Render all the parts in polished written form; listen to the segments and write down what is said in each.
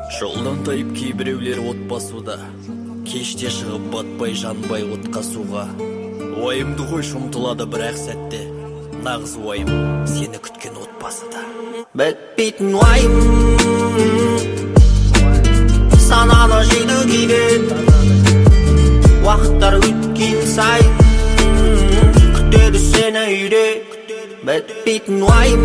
Жолдан тайып кейбіреулер от басуда, кеште шығып батпай жанбай отқа суға. Уайымды қой шұмтылады бірақ сәтте, нағыз уайым сені күткен отбасыда. Бітпейтін уайым сананы жейді кейде, уақыттар өткен сайын күтеді сені үйде. Бітпейтін уайым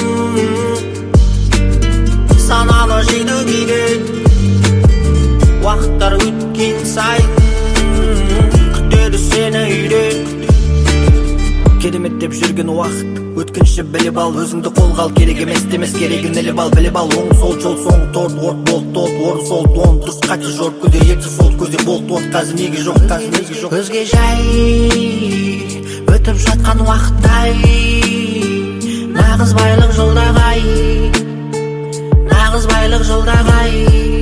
сананы жейді кейде, уақыттар өткен сайын күтеді сені үйде. Керемет деп жүрген уақыт өткінші біліп ал, өзіңді қолға ал, керек емес демес керегін іліп ал, біліп ал. Оң сол жол соңы торт, орт болт тот, орын сол дон, дұрыс қачы жорт көде, ерті сол көзе болт от, қазір неге жоқ, қазір неге жоқ. Өзге жай өтіп жатқан уақыттай, нағыз байлық жолдағай, нағыз байлық жолдағай.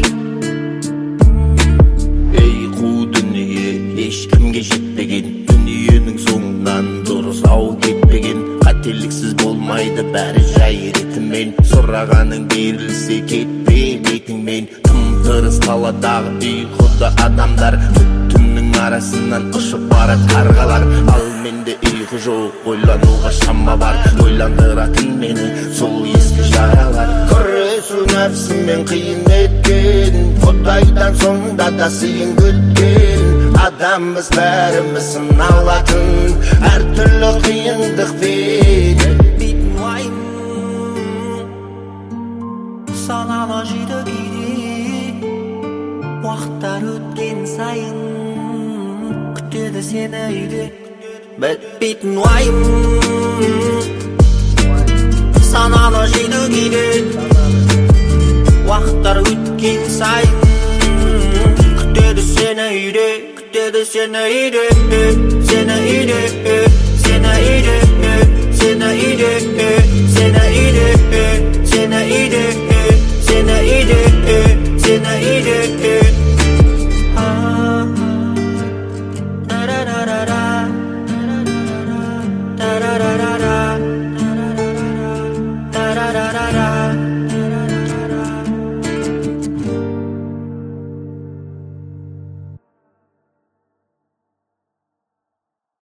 Ей қу дүние, ешкімге жетпеген, дүниенің соңынан дұрыс ау кетпеген. Қателіксіз болмайды бәрі жай ретімен, сұрағаның берілсе кетпе бетіңмен. Тым-тырыс қаладағы ұйқыда адамдар, түннің арасынан ұшып барады қарғалар. Ал менде ұйқы жоқ, ойлануға шама бар, ойландыратын мені сол ескі жаралар. Күресу нәпсімен қиын еткен, Құдайдан соңда да сыйын күткен. Адамбыз бәріміз сыналатын, әртүрлі қиындықпен. Бітпейтін уайым саналы жейді кейде, уақыттар өткен сайын күтеді сені үйде. Бітпейтін уайым саналы жейді кейде, уақыттар өткен сайын күтеді сені үйде. Күтеді сені үйде, сені үйде, сені үйде, сені үйде, сені үйде.